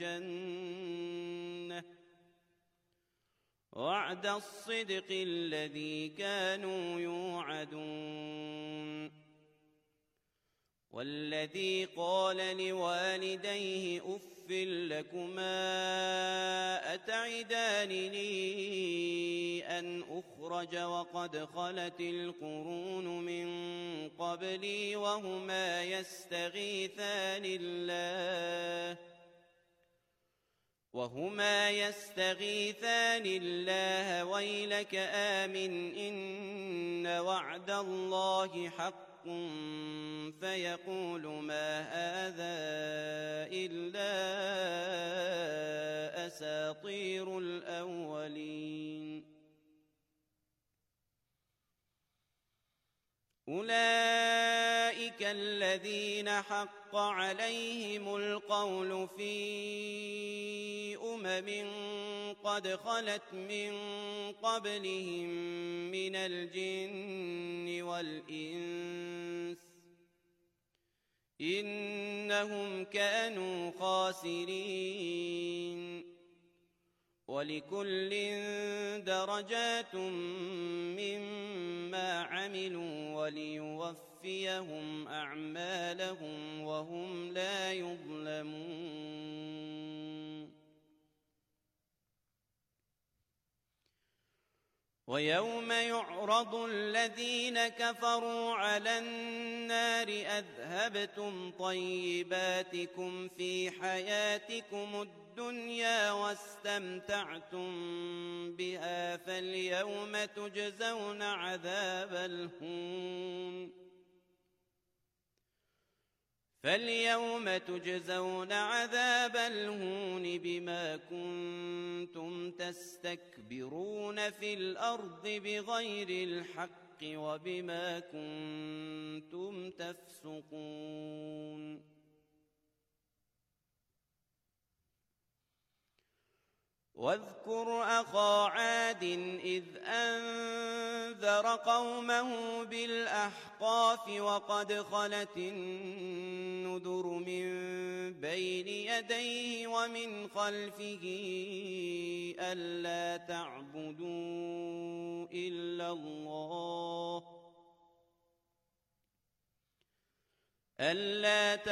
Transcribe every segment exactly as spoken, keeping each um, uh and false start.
الجنة وعد الصدق الذي كانوا يوعدون. والذي قال لوالديه أف لكما أتعدانني أن أخرج وقد خلت القرون من قبلي وهما يستغيثان الله وهما يستغيثان الله ويلك آمن إن وعد الله حق فيقول ما هذا إلا أساطير الأولين. أولئك الذين حق عليهم القول في أمم قد خلت من قبلهم من الجن والإنس إنهم كانوا خاسرين. ولكل درجات مما عملوا وليوفيهم أعمالهم وهم لا يظلمون. ويوم يعرض الذين كفروا على النار أذهبتم طيباتكم في حياتكم الدنيا واستمتعتم بها فاليوم تجزون عذاب الهون فاليوم تجزون عذاب الهون بما كنتم تستكبرون في الأرض بغير الحق وبما كنتم تفسقون. واذكر أخا عاد إذ أنذر قومه بالأحقاف وقد خلت النذر من بين يديه ومن خلفه ألا تعبدوا إلا الله ألا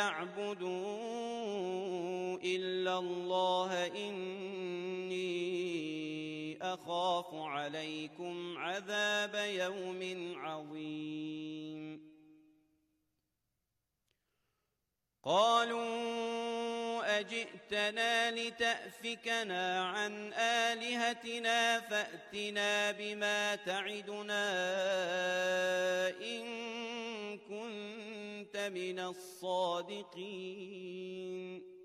تعبدوا إلا الله إني أخاف عليكم عذاب يوم عظيم. قالوا أجئتنا لتأفكنا عن آلهتنا فأتنا بما تعدنا إن كنت من الصادقين.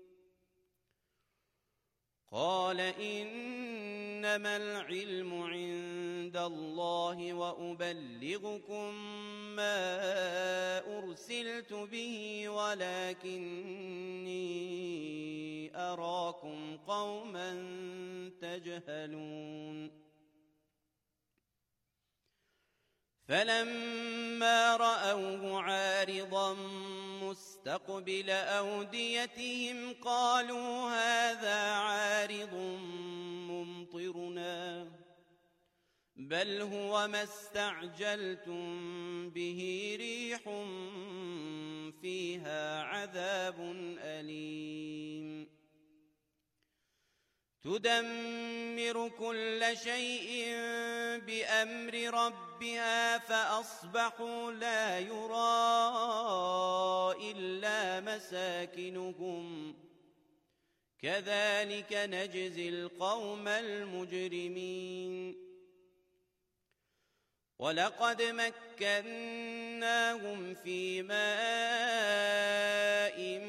قال إنما العلم عند الله وأبلغكم ما أرسلت به ولكني أراكم قوما تجهلون. فلما رأوه عارضا مستقبل أوديتهم قالوا هذا عارض ممطرنا بل هو ما استعجلتم به ريح فيها عذاب أليم تدمر كل شيء بأمر ربها فأصبحوا لا يرى إلا مساكنهم كذلك نجزي القوم المجرمين. ولقد مكناهم في ماء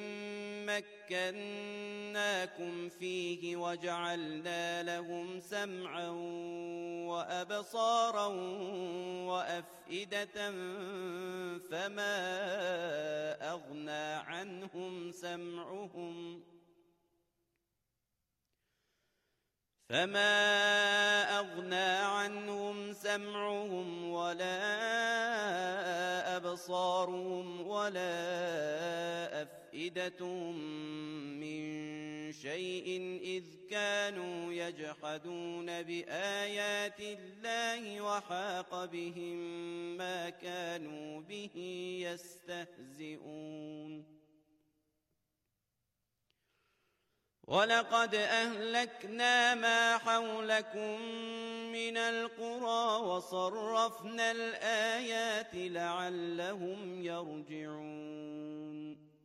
مكناكم فيه وجعلنا لهم سمعا وأبصارا وأفئدة فما أغنى عنهم سمعهم فما أغنى عنهم سمعهم ولا أبصارهم ولا أفئدتهم من شيء إذ كانوا يجحدون بآيات الله وحاق بهم ما كانوا به يستهزئون ولقد أهلكنا ما حولكم من القرى وصرفنا الآيات لعلهم يرجعون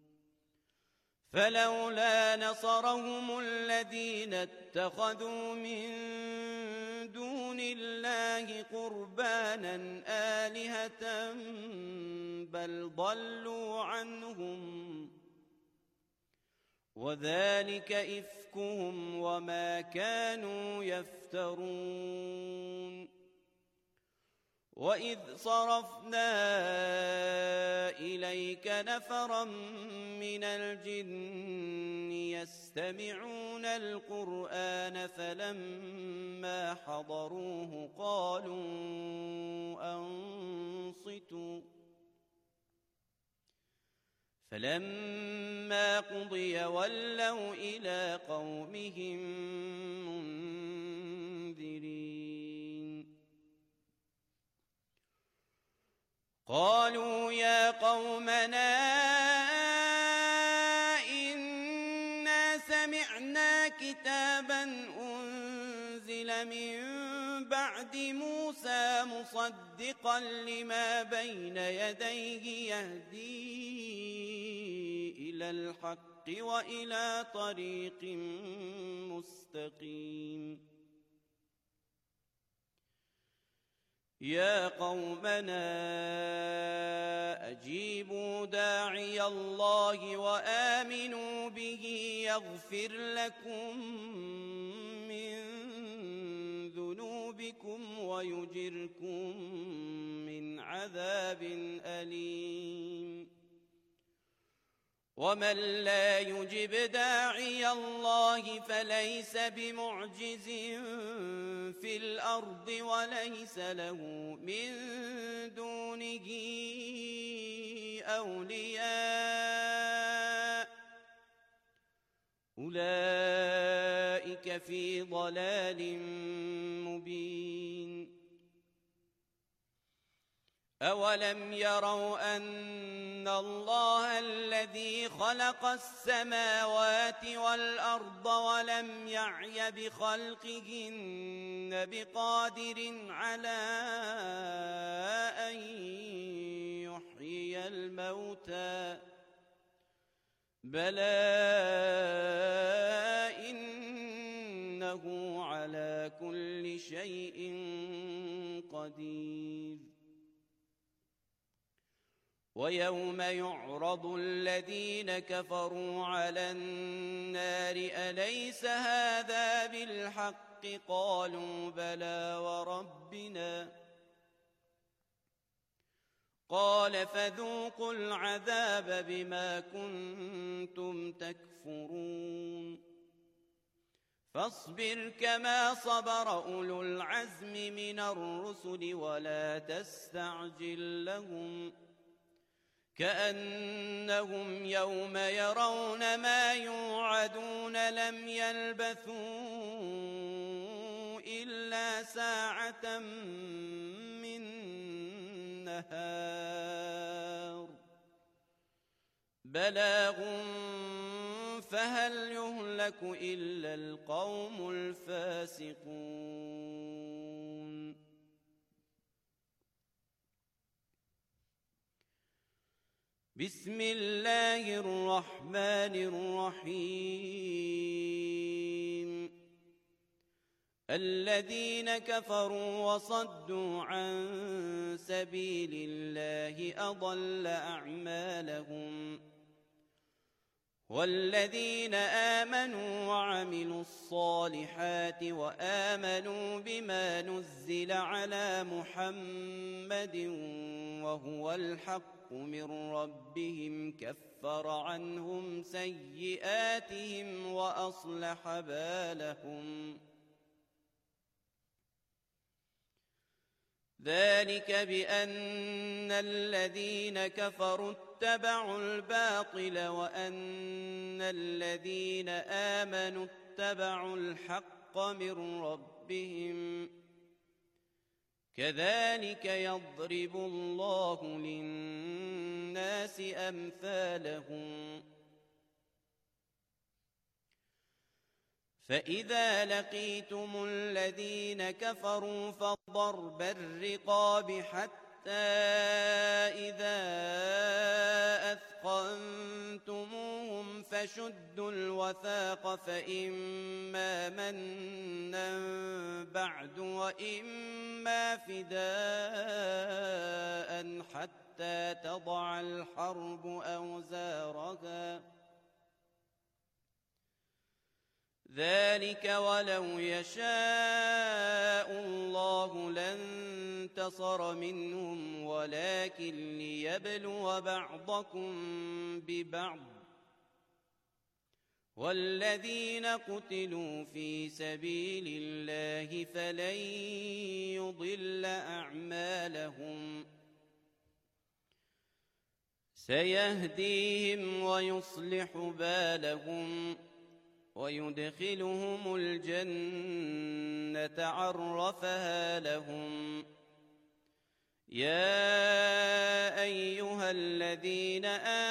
فلولا نصرهم الذين اتخذوا من دون الله قربانا آلهة بل ضلوا عنهم وذلك إفكهم وما كانوا يفترون وإذ صرفنا إليك نفرا من الجن يستمعون القرآن فلما حضروه قالوا أنصتوا فلما قضي ولوا إلى قومهم منذرين قالوا يا قومنا إنا سمعنا كتابا أنزل من بعد موسى مصدقا لما بين يديه يهدي إلى الحق وإلى طريق مستقيم يا قومنا أجيبوا داعي الله وآمنوا به يغفر لكم من ذنوبكم ويجركم من عذاب أليم ومن لا يجب داعي الله فليس بمعجز في الأرض وليس له من دونه أولياء أولئك في ضلال مبين أولم يروا أن الله الذي خلق السماوات والأرض ولم يعي بخلقهن بقادر على أن يحيي الموتى بلى إنه على كل شيء قدير ويوم يعرض الذين كفروا على النار أليس هذا بالحق قالوا بلى وربنا قال فذوقوا العذاب بما كنتم تكفرون فاصبر كما صبر أولو العزم من الرسل ولا تستعجل لهم كأنهم يوم يرون ما يوعدون لم يلبثوا إلا ساعة من نهار بلاغ فهل يهلك إلا القوم الفاسقون بسم الله الرحمن الرحيم الذين كفروا وصدوا عن سبيل الله أضل أعمالهم والذين آمنوا وعملوا الصالحات وآمنوا بما نزل على محمد وهو الحق من ربهم كفر عنهم سيئاتهم وأصلح بالهم ذلك بأن الذين كفروا اتبعوا الباطل وأن الذين آمنوا اتبعوا الحق من ربهم كذلك يضرب الله للناس أمثالهم فإذا لقيتم الذين كفروا فضرب الرقاب حتى إذا أثخنتموهم فشدوا الوثاق فإما منا بعد وإما فداء حتى تضع الحرب أوزارها ذلك ولو يشاء الله لانتصر منهم ولكن ليبلو بعضكم ببعض والذين قتلوا في سبيل الله فلن يضل أعمالهم سيهديهم ويصلح بالهم ويدخلهم الجنة عرفها لهم يا أيها الذين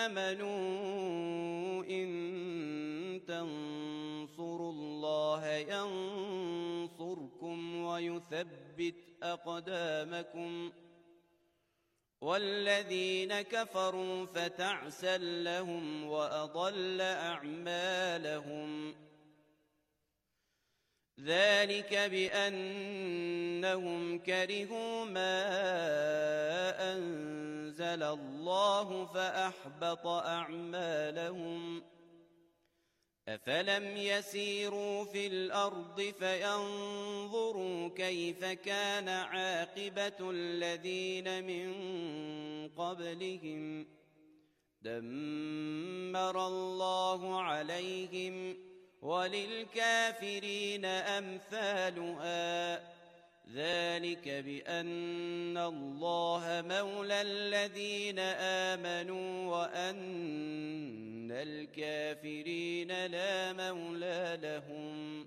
آمنوا إن تنصروا الله ينصركم ويثبت أقدامكم والذين كفروا فتعسا لهم وأضل أعمالهم ذلك بأنهم كرهوا ما أنزل الله فأحبط أعمالهم أفلم يسيروا في الأرض فينظروا كيف كان عاقبة الذين من قبلهم دمر الله عليهم وللكافرين أمثالها ذلك بأن الله مولى الذين آمنوا وأن الكافرين لا مولى لهم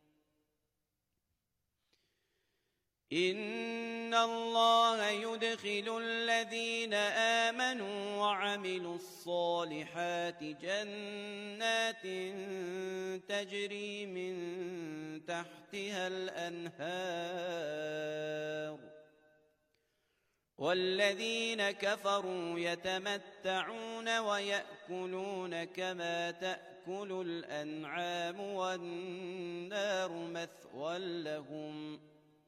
إن الله يدخل الذين آمنوا وعملوا الصالحات جنات تجري من تحتها الأنهار والذين كفروا يتمتعون ويأكلون كما تأكل الأنعام والنار مثوى لهم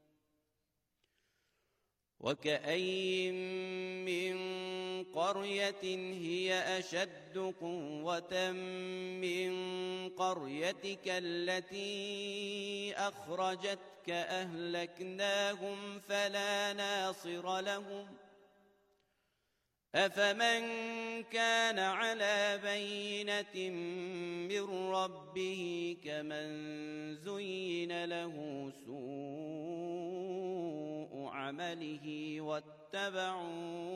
وكأين من قرية هي أشد قوة من قريتك التي أخرجتك أهلكناهم فلا ناصر لهم أفمن كان على بينة من ربه كمن زين له سوء عمله واتبعوا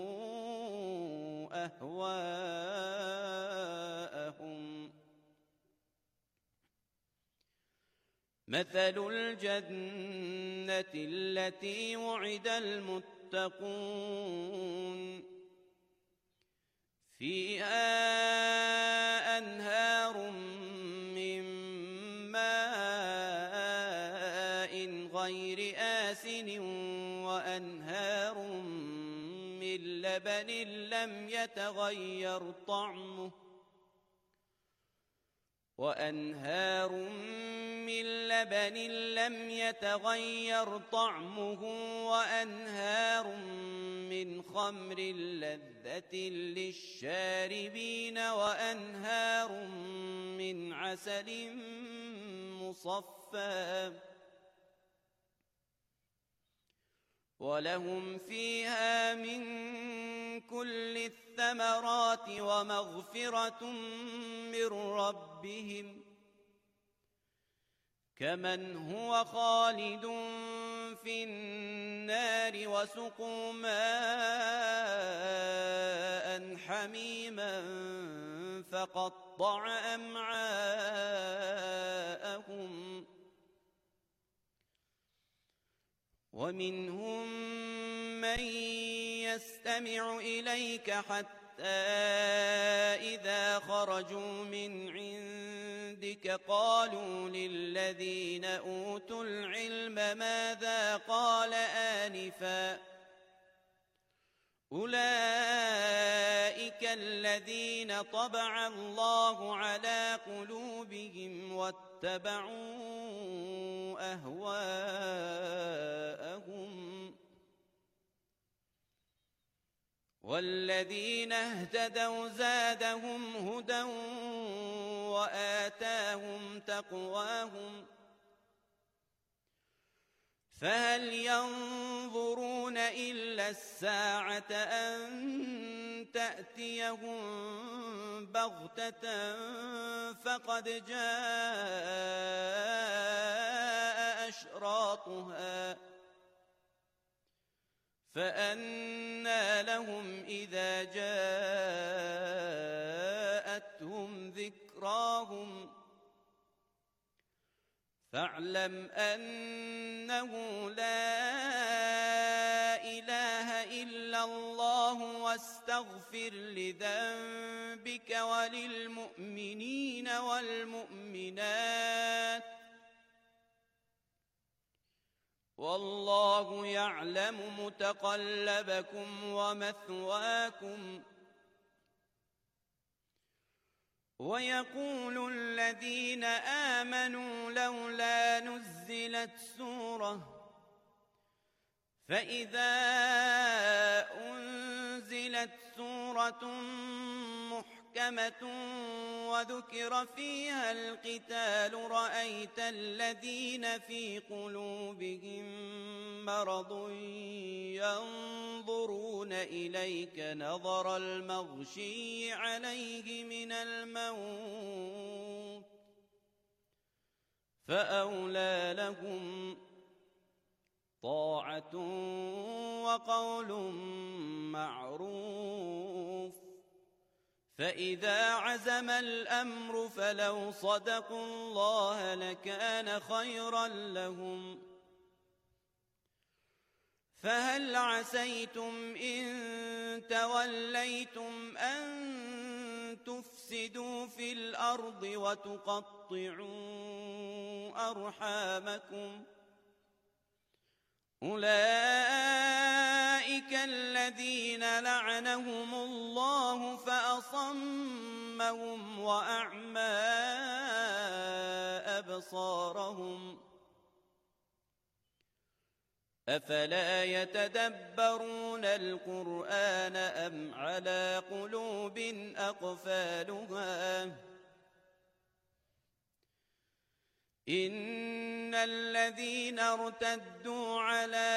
أهواءهم مثل الجنة التي وعد المتقون فيها أنهار من ماء غير آسن وأنهار من لبن لم يتغير طعمه وأنهار من لبن لم يتغير طعمه وأنهار من خمر لذة للشاربين وأنهار من عسل مصفى ولهم فيها من كل الثمرات ومغفرة من ربهم كمن هو خالد في النار وسقوا ماء حميما فقطع أمعاءهم ومنهم من يستمع إليك حتى إذا خرجوا من عندك قالوا للذين أوتوا العلم ماذا قال آنفا أولئك الذين طبع الله على قلوبهم واتبعوا أهواءهم والذين اهتدوا زادهم هدى وآتاهم تقواهم فهل ينظرون إلا الساعة أن تأتيهم بغتة فقد جاء أشراطها فأنى لهم إذا جاءتهم ذكراهم فاعلم أنه لا إله إلا الله واستغفر لذنبك وللمؤمنين والمؤمنات والله يعلم متقلبكم ومثواكم ويقول الذين آمنوا لولا نزلت سورة فإذا أنزلت سورة محكمة وذكر فيها القتال رأيت الذين في قلوبهم مرض ينظرون إليك نظر المغشي عليه من الموت فأولى لهم طاعة وقول معروف فإذا عزم الأمر فلو صدقوا الله لكان خيرا لهم فهل عسيتم إن توليتم أن تفسدوا في الأرض وتقطعوا أرحامكم أولئك الذين لعنهم الله فأصمهم وأعمى أبصارهم أفلا يتدبرون القرآن أم على قلوب أقفالها إن الذين ارتدوا على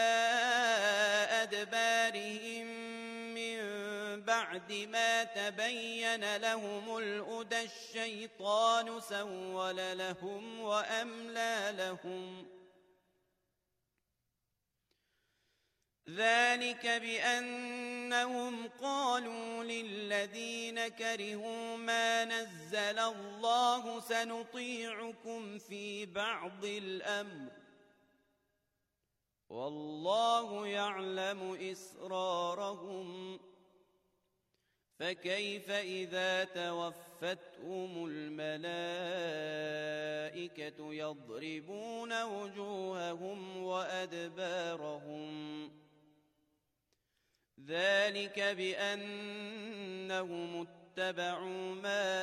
أدبارهم من بعد ما تبين لهم الهدى الشيطان سول لهم وأملى لهم ذلك بأنهم قالوا للذين كرهوا ما نزل الله سنطيعكم في بعض الأمر والله يعلم إسرارهم فكيف إذا توفتهم الملائكة يضربون وجوههم وأدبارهم ذلك بأنهم اتبعوا ما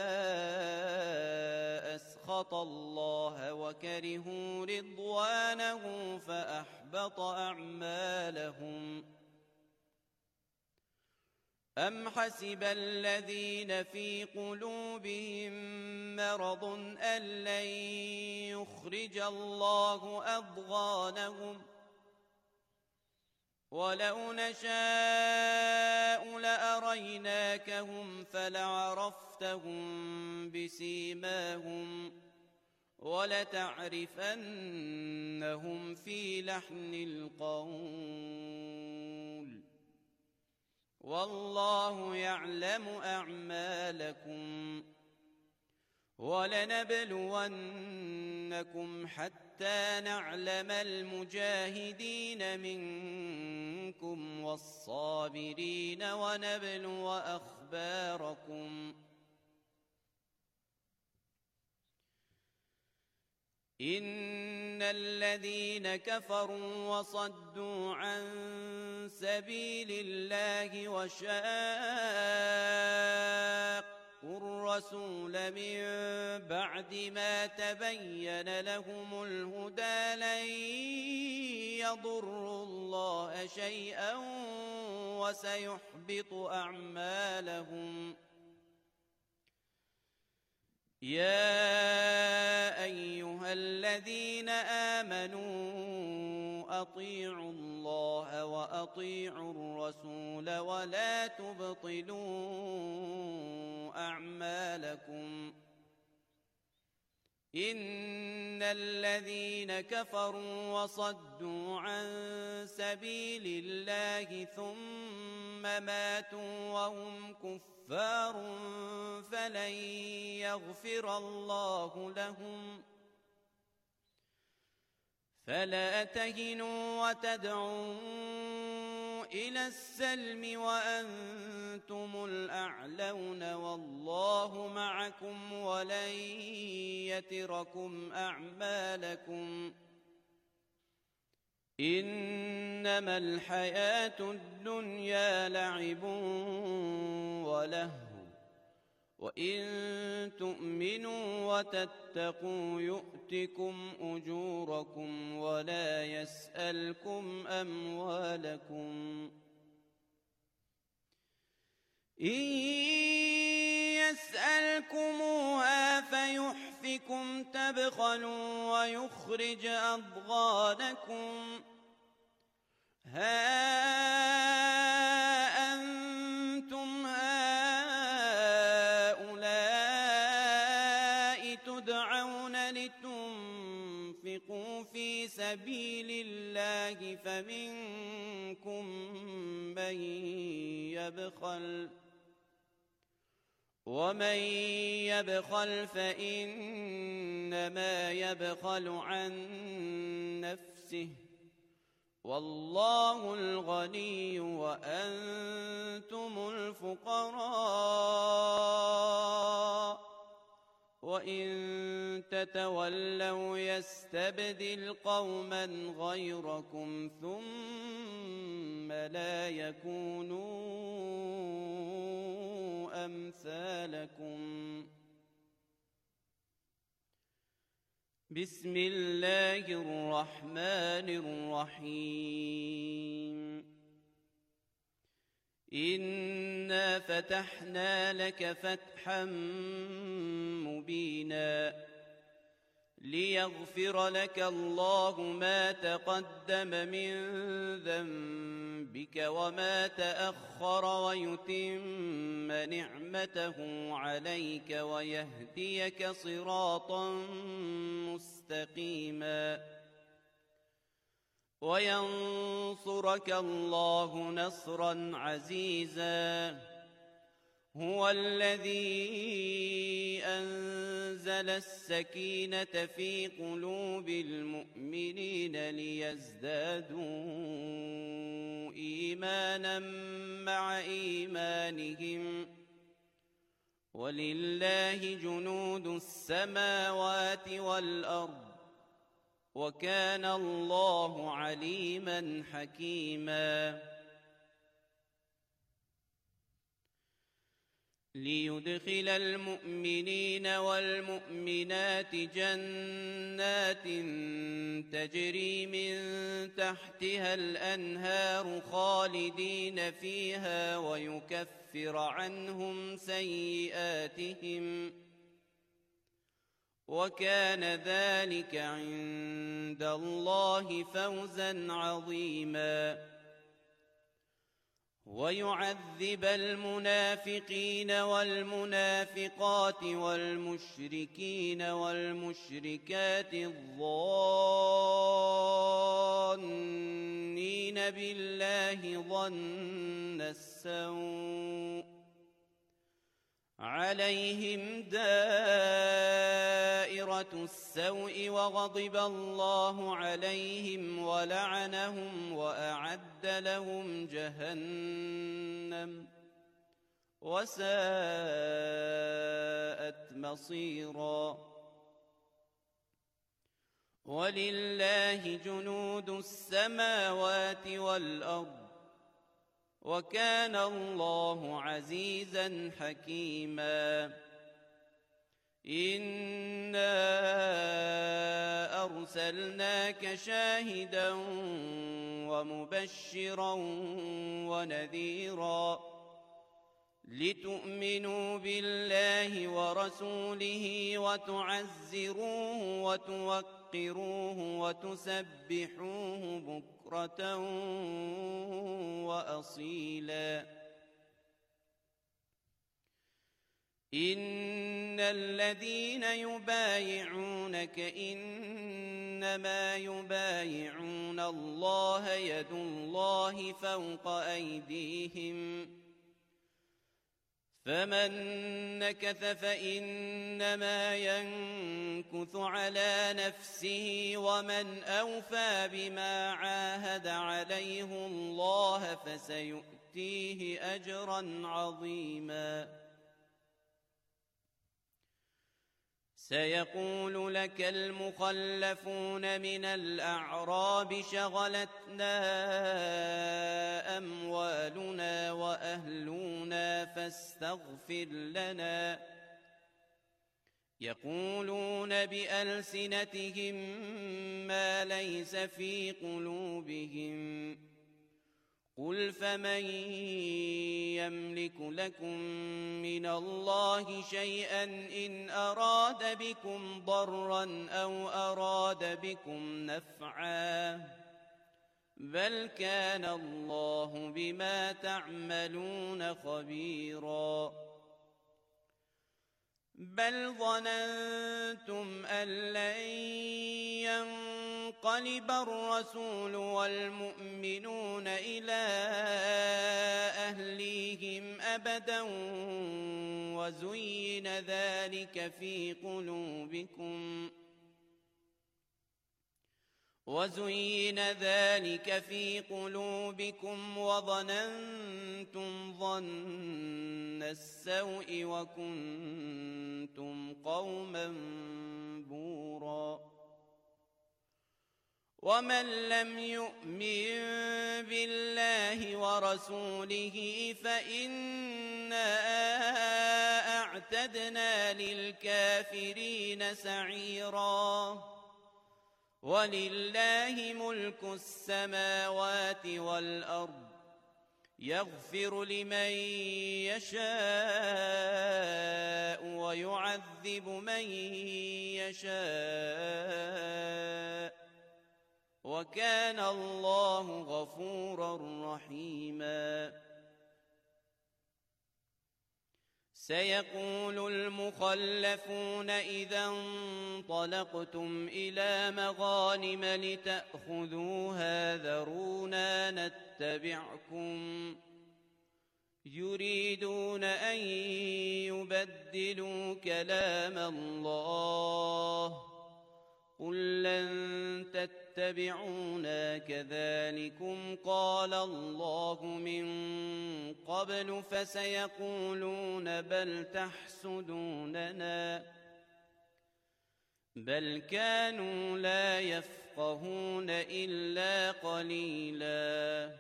أسخط الله وكرهوا رضوانه فأحبط أعمالهم أم حسب الذين في قلوبهم مرض أن لن يخرج الله أضغانهم ولو نشاء لأريناكهم فلعرفتهم بسيماهم ولتعرفنهم إنهم في لحن القول والله يعلم أعمالكم ولنبلونكم حتى نعلم المجاهدين منكم والصابرين ونبلو أخباركم إن الذين كفروا وصدوا عن سبيل الله وشاقوا الرسول من بعد ما تبين لهم الهدى لن يضروا الله شيئا وسيحبط أعمالهم يا أيها الذين آمنوا أطيعوا الله وأطيعوا الرسول ولا تبطلوا أعمالكم إن الذين كفروا وصدوا عن سبيل الله ثم ماتوا وهم كفار فلن يغفر الله لهم فلا تهنوا وتدعوا إلى السلم وأنتم الأعلون والله معكم ولن يتركم أعمالكم إنما الحياة الدنيا لعب ولهو وإن تؤمنوا وتتقوا يؤتكم أجوركم ولا يسألكم أموالكم إن يسألكموها فيحفكم تبخلوا ويخرج أضغانكم ها أنتم هؤلاء تدعون لتنفقوا في سبيل الله فمنكم من يبخل ومن يبخل فإنما يبخل عن نفسه والله الغني وأنتم الفقراء وإن تتولوا يستبدل قوما غيركم ثم لا يكونوا أمثالكم بسم الله الرحمن الرحيم إنا فتحنا لك فتحا مبينا ليغفر لك الله ما تقدم من ذنبك وما تأخر ويتم نعمته عليك ويهديك صراطا مستقيما وينصرك الله نصرا عزيزا هو الذي أنزل السكينة في قلوب المؤمنين ليزدادوا إيمانا مع إيمانهم ولله جنود السماوات والأرض وكان الله عليما حكيما ليدخل المؤمنين والمؤمنات جنات تجري من تحتها الأنهار خالدين فيها ويكفر عنهم سيئاتهم وكان ذلك عند الله فوزا عظيما ويعذب المنافقين والمنافقات والمشركين والمشركات الظانين بالله ظن السوء عليهم دائرة السوء وغضب الله عليهم ولعنهم وأعد لهم جهنم وساءت مصيرا ولله جنود السماوات والأرض وكان الله عزيزا حكيما إنا أرسلناك شاهدا ومبشرا ونذيرا لتؤمنوا بالله ورسوله وتعزروه وتوقروه وتسبحوه بكرة وأصيلا إن الذين يبايعونك إنما يبايعون الله يد الله فوق أيديهم فمن نكث فإنما ينكث على نفسه ومن أوفى بما عاهد عليه الله فسيؤتيه أجرا عظيما سيقول لك المخلفون من الأعراب شغلتنا أموالنا وأهلنا فاستغفر لنا يقولون بألسنتهم ما ليس في قلوبهم قل فمن يملك لكم من الله شيئا إن أراد بكم ضرا أو أراد بكم نفعا بل كان الله بما تعملون خبيرا بل ظننتم أن لن ينقلب الرسول والمؤمنون إلى أهليهم أبدا وزين ذلك في قلوبكم وزين ذلك في قلوبكم وظننتم ظن السوء وكنتم قوما بورا ومن لم يؤمن بالله ورسوله فإنا أعتدنا للكافرين سعيرا ولله ملك السماوات والأرض يغفر لمن يشاء ويعذب من يشاء وكان الله غفورا رحيما سيقول المخلفون إذا انطلقتم إلى مغانم لتأخذوها ذرونا نتبعكم يريدون أن يبدلوا كلام الله قل لن تتبعونا كذلكم قال الله من قبل فسيقولون بل تحسدوننا بل كانوا لا يفقهون إلا قليلا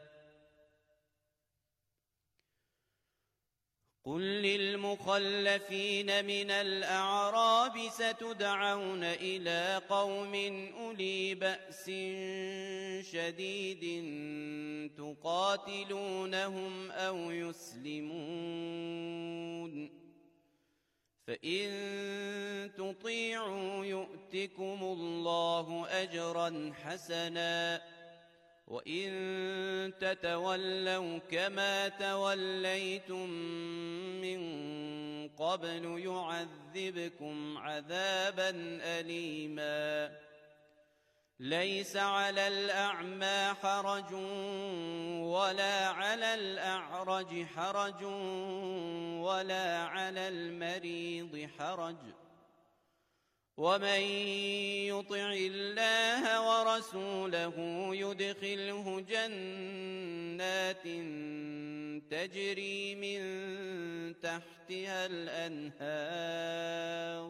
قل للمخلفين من الأعراب ستدعون إلى قوم أولي بأس شديد تقاتلونهم أو يسلمون فإن تطيعوا يؤتكم الله أجرا حسنا وإن تتولوا كما توليتم من قبل يعذبكم عذابا أليما ليس على الأعمى حرج ولا على الأعرج حرج ولا على المريض حرج ومن يطع الله ورسوله يدخله جنات تجري من تحتها الأنهار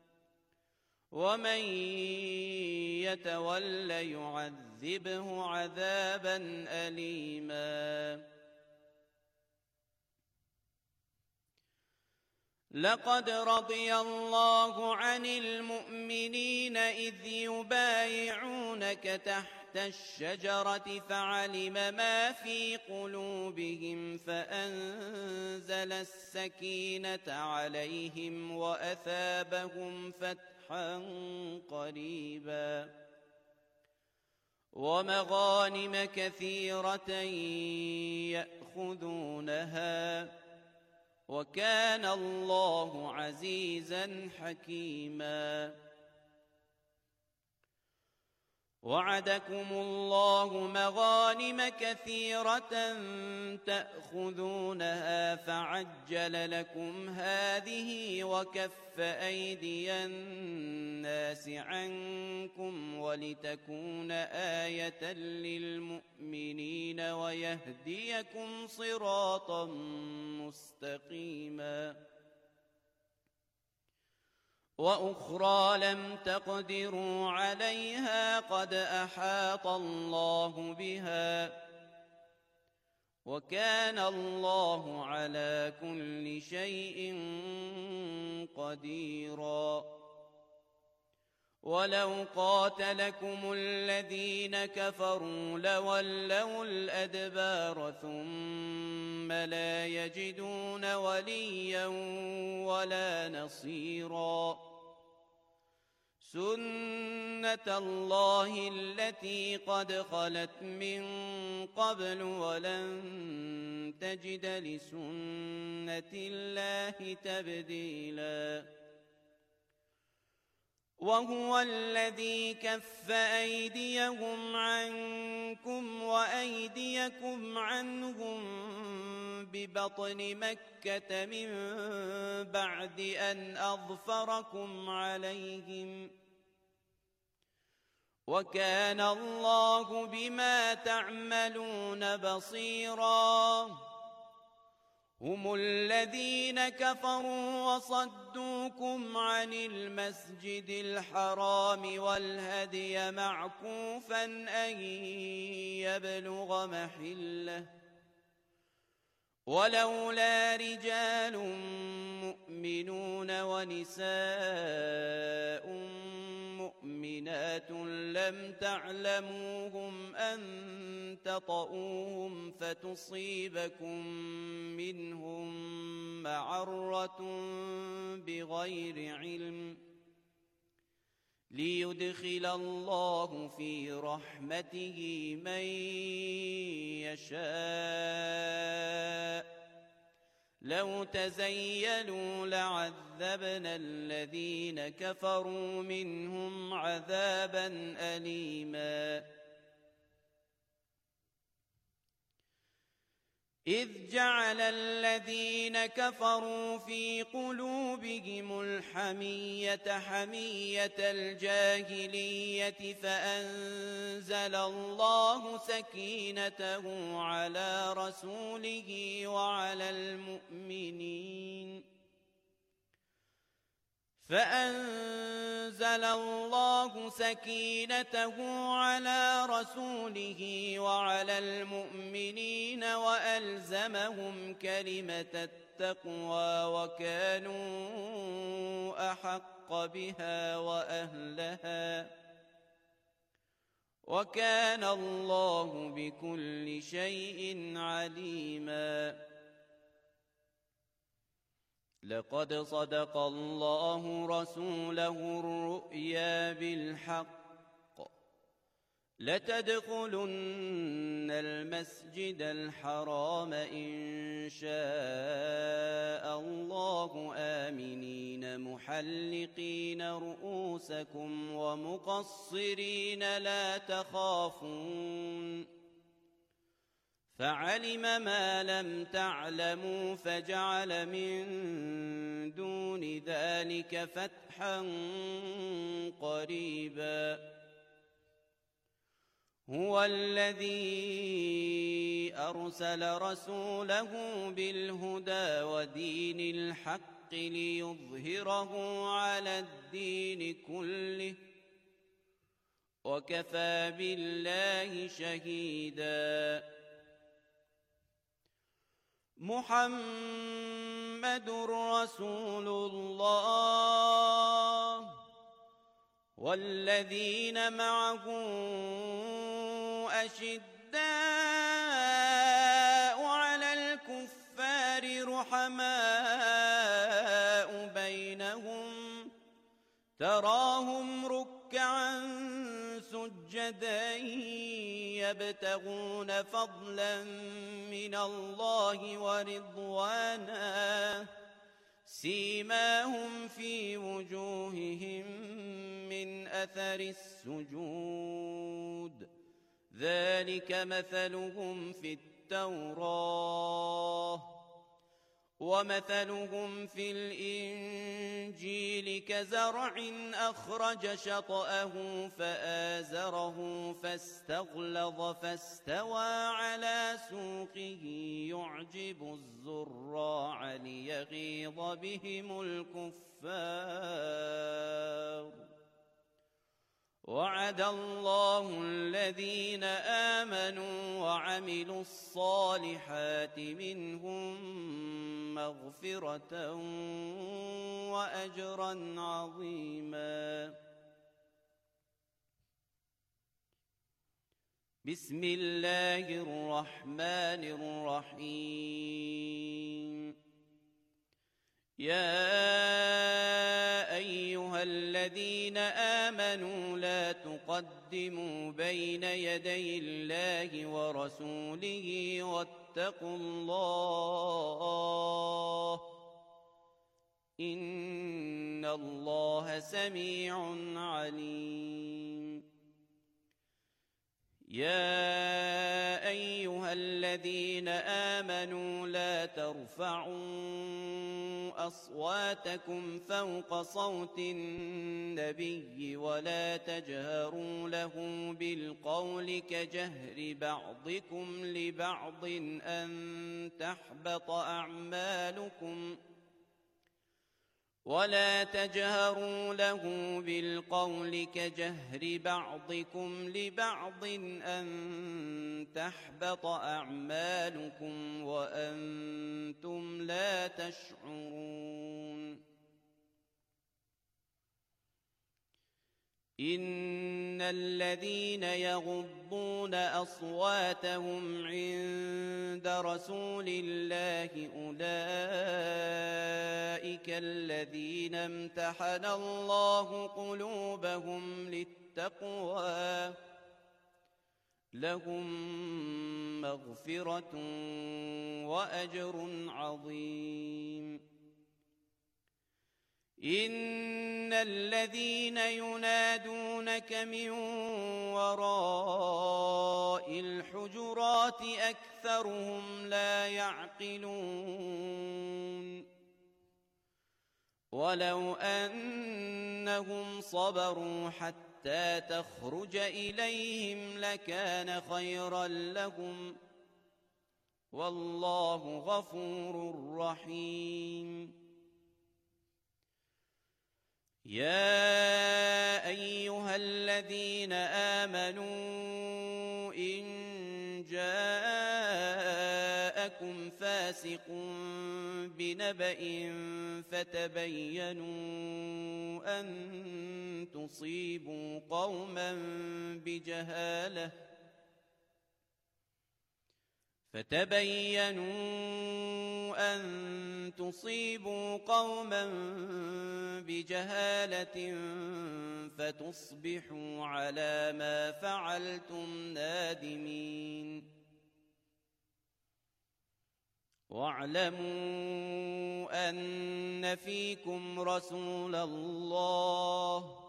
ومن يتول يعذبه عذابا أليما لقد رضي الله عن المؤمنين إذ يبايعونك تحت الشجرة فعلم ما في قلوبهم فأنزل السكينة عليهم وأثابهم فتحا قريبا ومغانم كثيرة يأخذونها وكان الله عزيزا حكيما وعدكم الله مغانم كثيرة تأخذونها فعجل لكم هذه وكف أيدي الناس عنكم ولتكون آية للمؤمنين ويهديكم صراطا مستقيما وأخرى لم تقدروا عليها قد أحاط الله بها وكان الله على كل شيء قديرا ولو قاتلكم الذين كفروا لولوا الأدبار ثم لا يجدون وليا ولا نصيرا سنة الله التي قد خلت من قبل ولن تجد لسنة الله تبديلا وهو الذي كف أيديهم عنكم وأيديكم عنهم ببطن مكة من بعد أن أظفركم عليهم وكان الله بما تعملون بصيرا هم الذين كفروا وصدوكم عن المسجد الحرام والهدي معكوفا أن يبلغ محله ولولا رجال مؤمنون ونساء مؤمنات لم تعلموهم أن تطؤوهم فتصيبكم منهم معرة بغير علم ليدخل الله في رحمته من يشاء لو تزيلوا لعذبنا الذين كفروا منهم عذابا أليما إذ جعل الذين كفروا في قلوبهم الحمية حمية الجاهلية فأنزل الله سكينته على رسوله وعلى المؤمنين فأنزل الله سكينته على رسوله وعلى المؤمنين وألزمهم كلمة التقوى وكانوا أحق بها وأهلها وكان الله بكل شيء عليما لقد صدق الله رسوله الرؤيا بالحق لتدخلن المسجد الحرام إن شاء الله آمنين محلقين رؤوسكم ومقصرين لا تخافون فعلم ما لم تعلموا فجعل من دون ذلك فتحا قريبا هو الذي أرسل رسوله بالهدى ودين الحق ليظهره على الدين كله وكفى بالله شهيدا محمد رسول الله والذين معه أشداء على الكفار رحماء بينهم تراهم ركعا سجدا يبتغون فضلا من الله ورضوانا سيماهم في وجوههم من أثر السجود ذلك مثلهم في التوراة ومثلهم في الإنجيل كزرع أخرج شطأه فآزره فاستغلظ فاستوى على سوقه يعجب الزراع ليغيظ بهم الكفار وعد الله الذين آمنوا وعملوا الصالحات منهم مغفرة وأجرا عظيما بسم الله الرحمن الرحيم يا أيها الذين آمنوا لا تقدموا بين يدي الله ورسوله واتقوا الله إن الله سميع عليم يا أيها الذين آمنوا لا ترفعوا أصواتكم فوق صوت النبي ولا تجهروا له بالقول كجهر بعضكم لبعض أن تحبط أعمالكم ولا تجهروا له بالقول كجهر بعضكم لبعض أن تحبط أعمالكم وأنتم لا تشعرون إن الذين يغضون أصواتهم عند رسول الله أولئك الذين امتحن الله قلوبهم للتقوى لهم مغفرة وأجر عظيم إن الذين ينادونك من وراء الحجرات أكثرهم لا يعقلون ولو أنهم صبروا حتى تخرج إليهم لكان خيرا لهم والله غفور رحيم يا أيها الذين آمنوا إن جاءكم فاسق بنبأ فتبينوا أن تصيبوا قوما بجهالة فتبينوا أن تصيبوا قوما بجهالة فتصبحوا على ما فعلتم نادمين. واعلموا أن فيكم رسول الله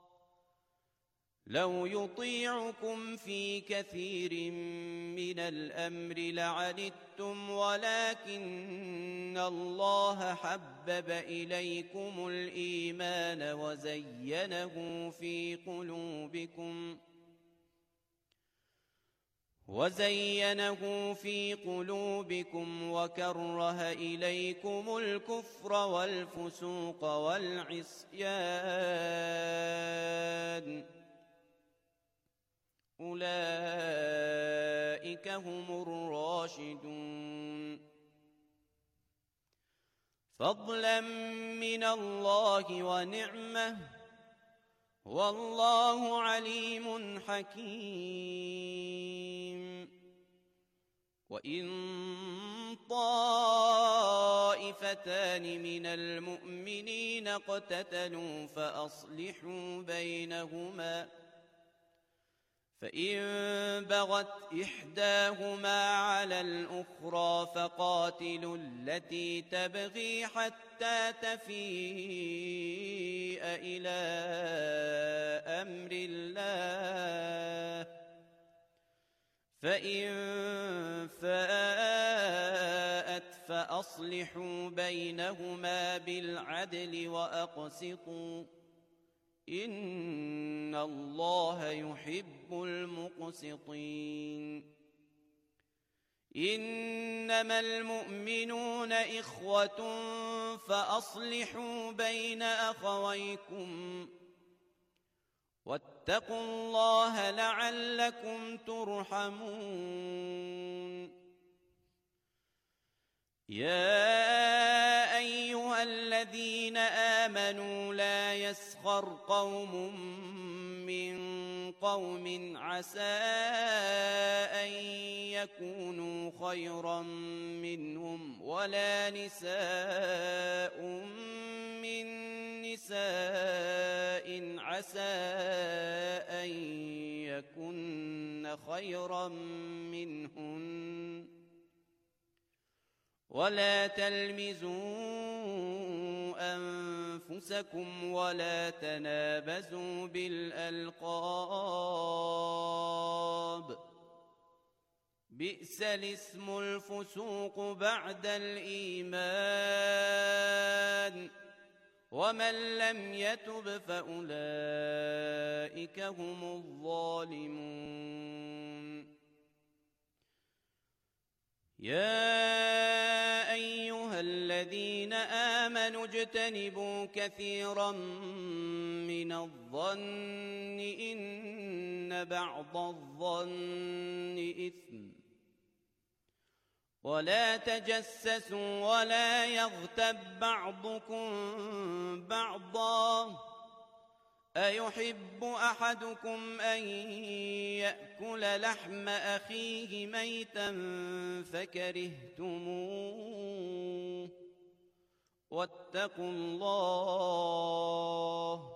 لو يطيعكم في كثير من الأمر لعنتم ولكن الله حبب إليكم الإيمان وزينه في قلوبكم وزينه في قلوبكم وكره إليكم الكفر والفسوق والعصيان أولئك هم الراشدون فضلا من الله ونعمة والله عليم حكيم. وإن طائفتان من المؤمنين اقتتلوا فأصلحوا بينهما فإن بغت إحداهما على الأخرى فقاتلوا التي تبغي حتى تفيء إلى أمر الله فإن فاءت فأصلحوا بينهما بالعدل وأقسطوا إن الله يحب المقسطين. إنما المؤمنون إخوة فأصلحوا بين أخويكم واتقوا الله لعلكم ترحمون. يا أيها الذين آمنوا لا يسخر قوم من قوم عسى أن يكونوا خيرا منهم ولا نساء من نساء عسى أن يكن خيرا منهن ولا تلمزوا أنفسكم ولا تنابزوا بالألقاب بئس الاسم الفسوق بعد الإيمان ومن لم يتب فأولئك هم الظالمون. يا أيها الذين آمنوا اجتنبوا كثيرا من الظن إن بعض الظن إثم ولا تجسسوا ولا يغتب بعضكم بعضا أيحب أحدكم أن يأكل لحم أخيه ميتا فكرهتموه واتقوا الله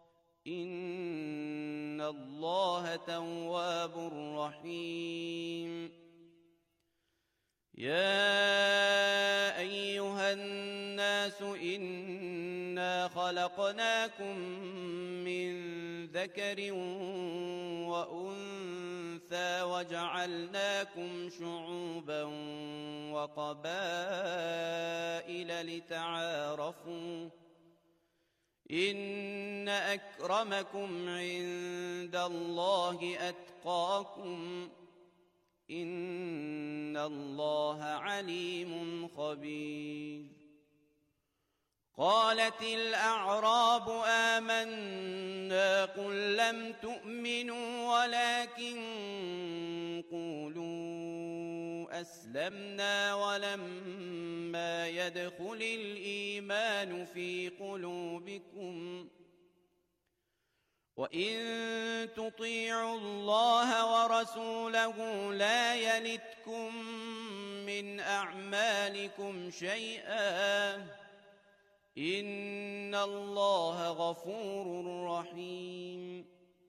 إن الله تواب رحيم. يا أيها الناس إنا خلقناكم من ذكر وأنثى وجعلناكم شعوبا وقبائل لتعارفوا إن أكرمكم عند الله أتقاكم إن الله عليم خبير. قالت الأعراب آمنا قل لم تؤمنوا ولكن قولوا أسلمنا ولما يدخل الإيمان في قلوبكم وإن تطيعوا الله ورسوله لا يلتكم من أعمالكم شيئا إن الله غفور رحيم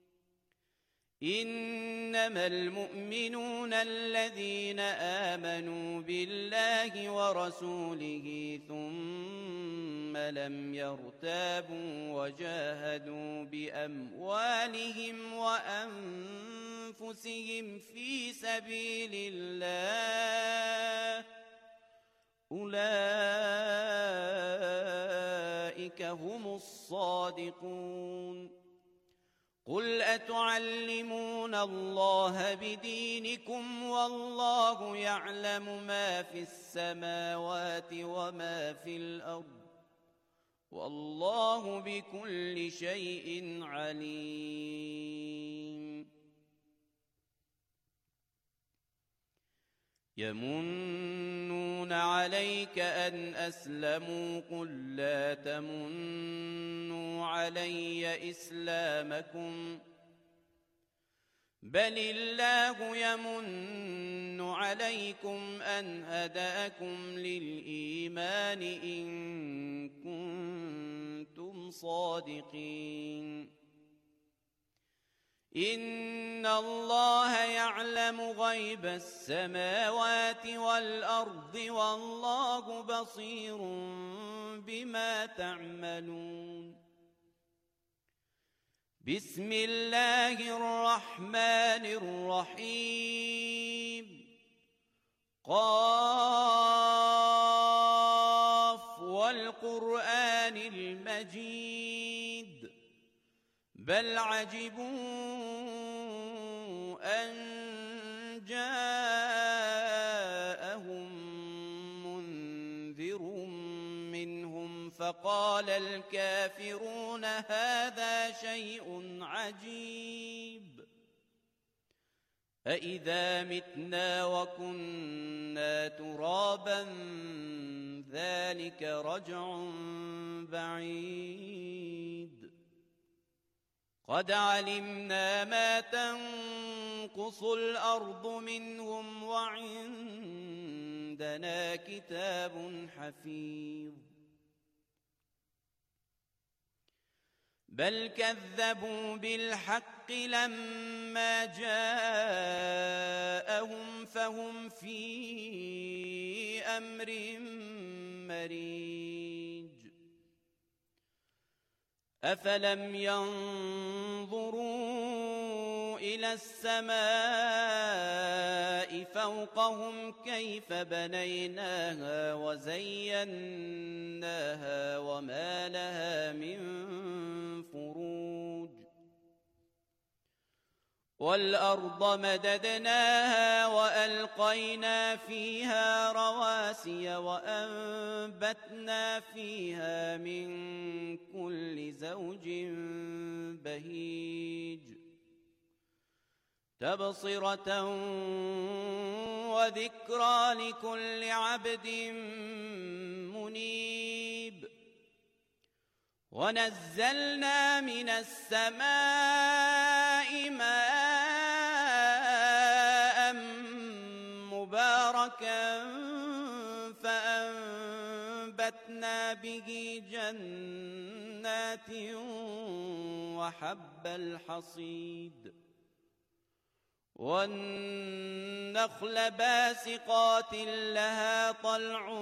إنما المؤمنون الذين آمنوا بالله ورسوله ثم لم يرتابوا وجاهدوا بأموالهم وأنفسهم في سبيل الله أولئك هم الصادقون قل أتعلمون الله بدينكم والله يعلم ما في السماوات وما في الأرض والله بكل شيء عليم يمنون عليك أن أسلموا قل لا تمنوا علي إسلامكم بل الله يمن عليكم أن هداكم للإيمان إن كنتم صادقين إن الله يعلم غيب السماوات والأرض والله بصير بما تعملون بسم الله الرحمن الرحيم قاف والقرآن المجيد بل عجبوا أن جاءهم منذر منهم فقال الكافرون هذا شيء عجيب أإذا متنا وكنا ترابا ذلك رجع بعيد قد علمنا ما تنقص الأرض منهم وعندنا كتاب حفيظ بل كذبوا بالحق لما جاءهم فهم في أمر مريج أفلم ينظروا إلى السماء فوقهم كيف بنيناها وزيناها وما لها من فروج والأرض مددناها وألقينا فيها رواسي وأنبتنا فيها من كل زوج بهيج تبصرة وذكرى لكل عبد منيب ونزلنا من السماء ماء مباركا فأنبتنا به جنات وحب الحصيد والنخل باسقات لها طلع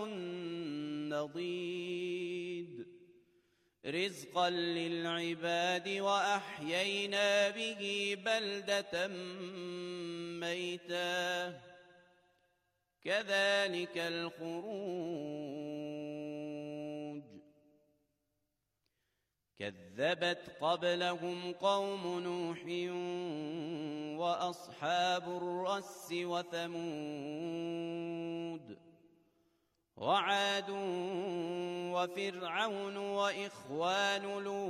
نضيد رزقا للعباد وأحيينا به بلدة ميتا كذلك الخروج كذبت قبلهم قوم نوح وأصحاب الرس وثمود وعاد وفرعون وإخوان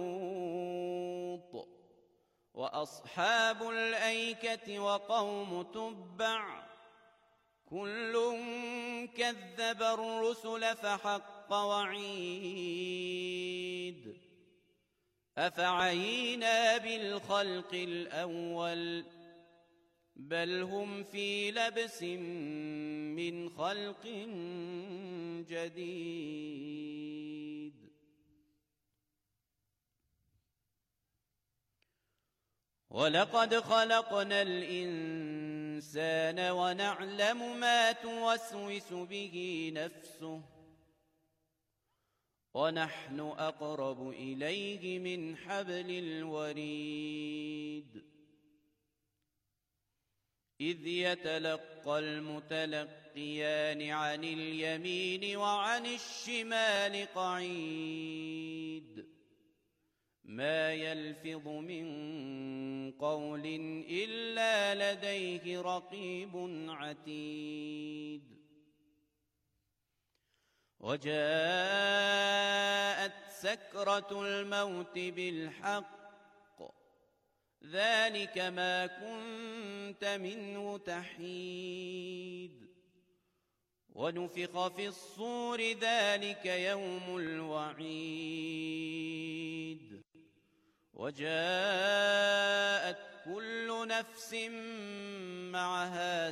لوط وأصحاب الأيكة وقوم تبع كل كذب الرسل فحق وعيد أفعينا بالخلق الأول بل هم في لبس من خلق جديد ولقد خلقنا الإنسان ونعلم ما توسوس به نفسه ونحن أقرب إليه من حبل الوريد إذ يتلقى المتلقيان عن اليمين وعن الشمال قعيد ما يلفظ من قول إلا لديه رقيب عتيد وجاءت سكرة الموت بالحق ذلك ما كنت منه تحيد ونفخ في الصور ذلك يوم الوعيد وجاءت كل نفس معها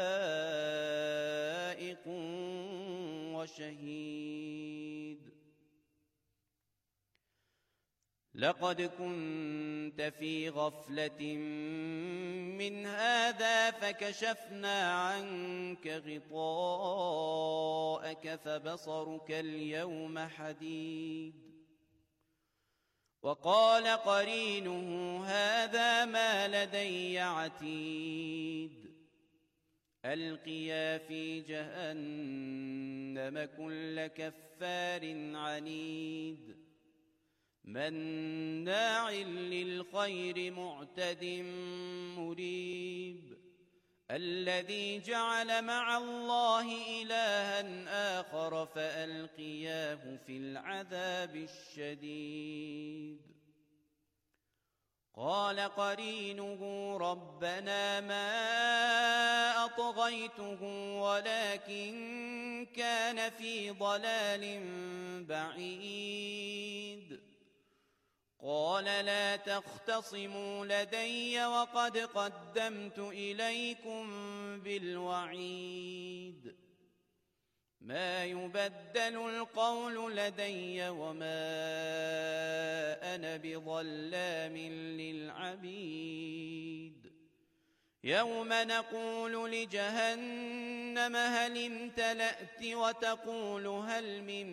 سائق وشهيد لقد كنت في غفلة من هذا فكشفنا عنك غطاءك فبصرك اليوم حديد وقال قرينه هذا ما لدي عتيد ألقيا في جهنم كل كفار عنيد مناع للخير معتد مريب الذي جعل مع الله إلها آخر فألقياه في العذاب الشديد قال قرينه ربنا ما أطغيته ولكن كان في ضلال بعيد قال لا تختصموا لدي وقد قدمت إليكم بالوعيد ما يبدل القول لدي وما أنا بظلام للعبيد يوم نقول لجهنم هل امتلأت وتقول هل من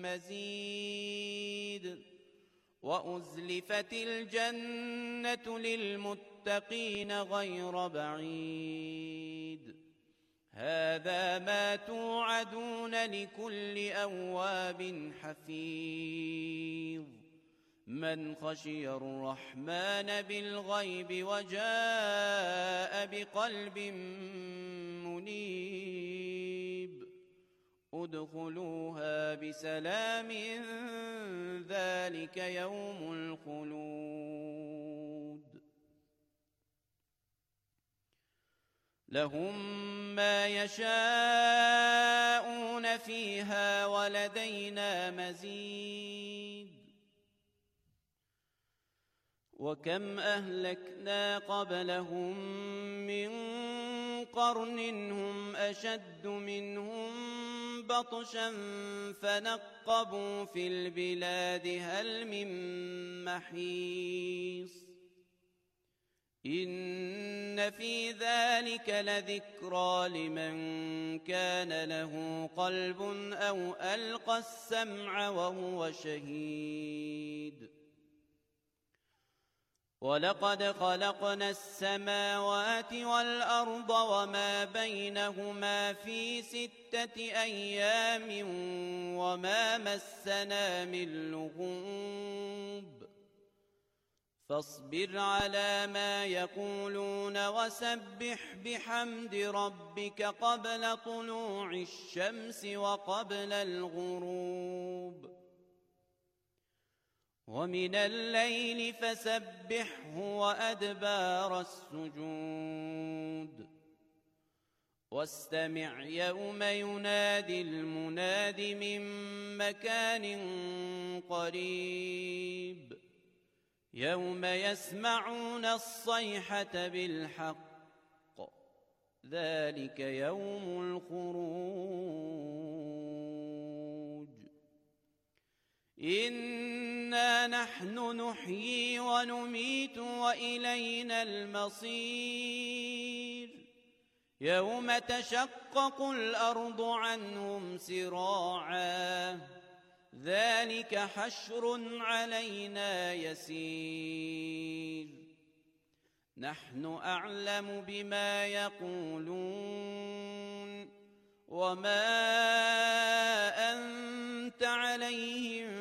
مزيد وأزلفت الجنة للمتقين غير بعيد هذا ما توعدون لكل أواب حفيظ من خشي الرحمن بالغيب وجاء بقلب منيب ادخلوها بسلام ذلك يوم الخلود لهم ما يشاءون فيها ولدينا مزيد وكم أهلكنا قبلهم من قرن هم أشد منهم بطشا فنقبوا في البلاد هل من محيص إن في ذلك لذكرى لمن كان له قلب أو ألقى السمع وهو شهيد ولقد خلقنا السماوات والأرض وما بينهما في ستة أيام وما مسنا من لغوب فاصبر على ما يقولون وسبح بحمد ربك قبل طلوع الشمس وقبل الغروب ومن الليل فسبحه وأدبار السجود واستمع يوم ينادي المناد من مكان قريب يوم يسمعون الصيحة بالحق ذلك يوم الخروج إنا نحن نحيي ونميت وإلينا المصير يوم تشقق الأرض عنهم سراعا ذلك حشر علينا يسير نحن أعلم بما يقولون وما أنت عليهم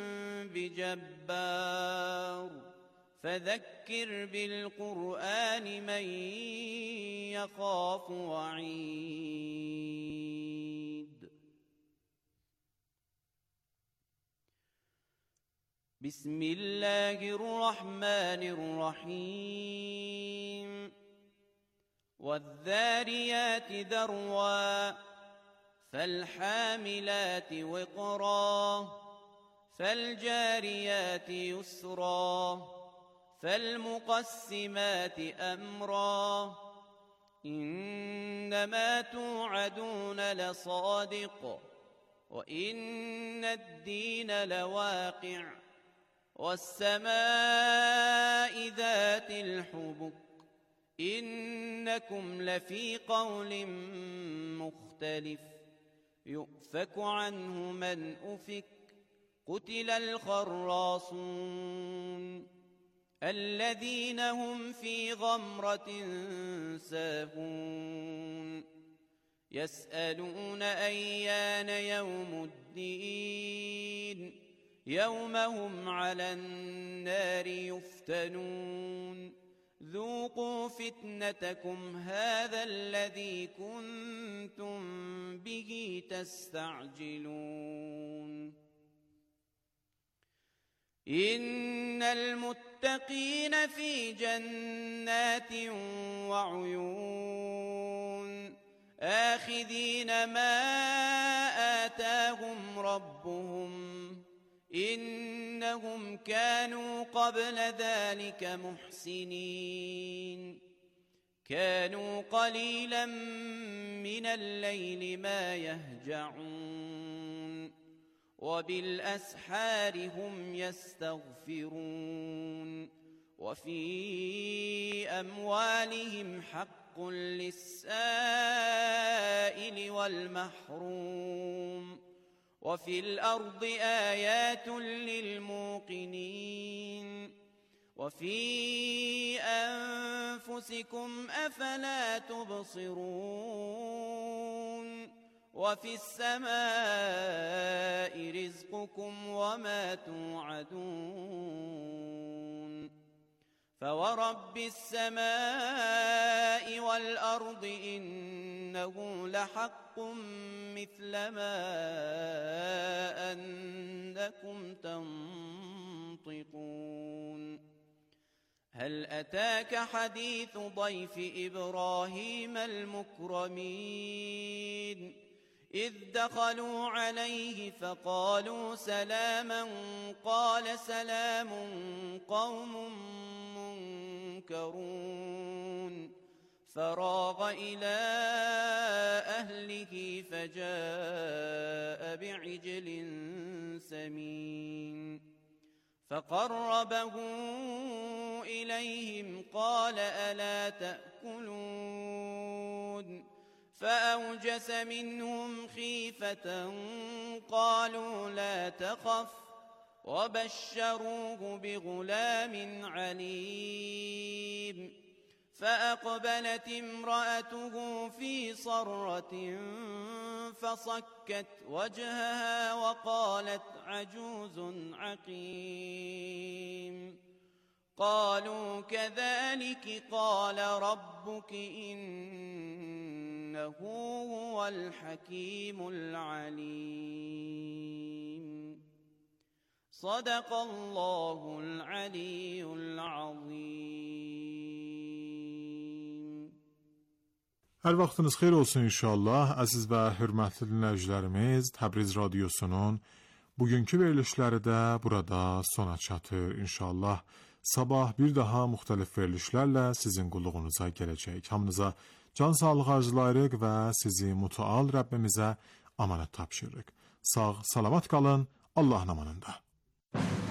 بجبار فذكر بالقرآن من يخاف وعيد بسم الله الرحمن الرحيم والذاريات ذروا فالحاملات وقرا فالجاريات يسرا فالمقسمات أمرا إنما توعدون لصادق وإن الدين لواقع والسماء ذات الحبك إنكم لفي قول مختلف يؤفك عنه من أفك قتل الخراصون الذين هم في غمرة ساهون يسألون أيان يوم الدين يوم هم على النار يفتنون ذوقوا فتنتكم هذا الذي كنتم به تستعجلون إن المتقين في جنات وعيون آخذين ما آتاهم ربهم إنهم كانوا قبل ذلك محسنين كانوا قليلا من الليل ما يهجعون وبالأسحار هم يستغفرون وفي أموالهم حق للسائل والمحروم وفي الأرض آيات للموقنين وفي أنفسكم أفلا تبصرون وفي السماء رزقكم وما توعدون فورب السماء والأرض إنه لحق مثل ما أنكم تنطقون هل أتاك حديث ضيف إبراهيم المكرمين إذ دخلوا عليه فقالوا سلاما قال سلام قوم منكرون فراغ إلى أهله فجاء بعجل سمين فقربه إليهم قال ألا تأكلون فأوجس منهم خيفة قالوا لا تخف وبشروه بغلام عليم فأقبلت امرأته في صرة فصكت وجهها وقالت عجوز عقيم قالوا كذلك قال ربك إنه هو الحكيم العليم صدق الله العلي العظيم. Hər vaxtınız xeyir olsun inşallah. Əziz və hörmətli dinləyicilərimiz, Təbriz Radiosunun bugünkü verilişləri də burada sona çatır inşallah. sabah bir daha müxtəlif verilişlərlə sizin qulluğunuza gələcək. Hamınıza can sağlığı arzulayırıq və sizi mütəal Rəbbimizə amanət tapşırırıq. Sağ, salamat qalın, Allahın amanında.